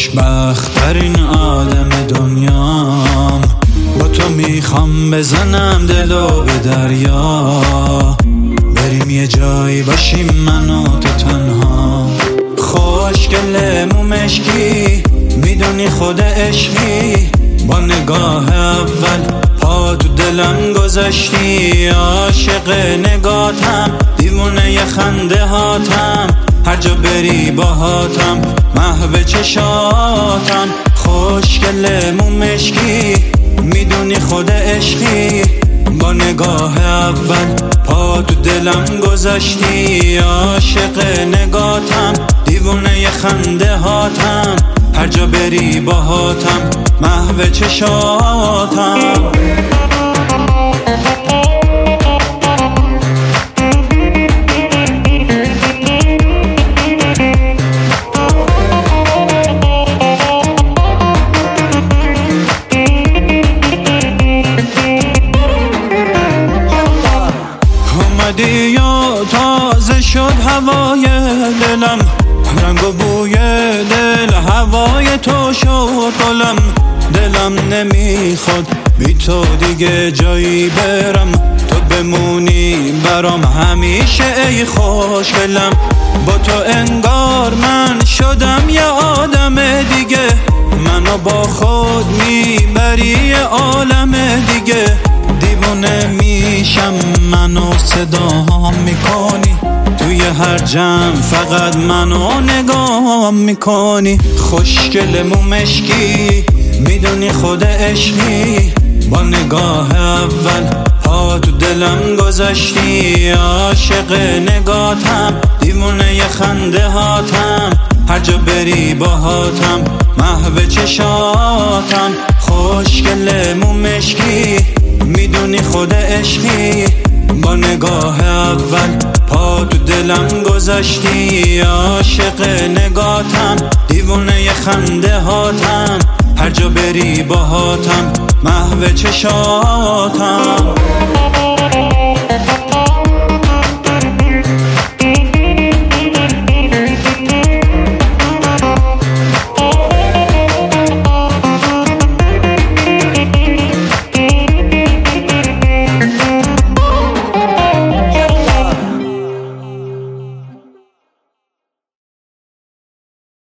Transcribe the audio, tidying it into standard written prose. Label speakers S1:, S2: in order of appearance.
S1: خوشبخت‌ترین آدم دنیام، با تو میخوام بزنم دلو به دریا، بریم یه جایی باشیم من و تو تنها. خوشگله مو مشکی، میدونی خود عشقی، با نگاه اول پا تو دلم گذاشتی. عاشق نگاتم، دیوونه ی خنده هاتم، هر جا بری باهاتم، محو چشاتم. خوشگله مو مشکی، میدونی خود عشقی، با نگاه اول پا تو دلم گذاشتی. عاشق نگاتم، دیوونه ی خنده هاتم، هر جا بری باهاتم، محو چشاتم. اومدی و تازه شد هوای دلم، رنگ و بوی دل هوای تو شد گلم. دلم نمیخواد بی تو دیگه جایی برم، تو بمونی برام همیشه ای خوشگلم. با تو انگار من شدم یه آدم دیگه، منو با خود میبری یه عالم دیگه. دیوونه میشم منو صدا میکنی، توی هر جمع فقط منو نگاه میکنی. خوشگل مو مشکی، میدونی خود عشقی، با نگاه اول پا تو دلم گذاشتی. عاشق نگاتم، دیوونه ی خنده هاتم، هر جا بری باهاتم، محو چشاتم. خوشگل مو مشکی، میدونی خود عشقی، با نگاه اول پا تو دلم گذاشتی. عاشق نگاتم، دیوونه ی خنده هاتم، هر جا بری باهاتم، محو چشاتم.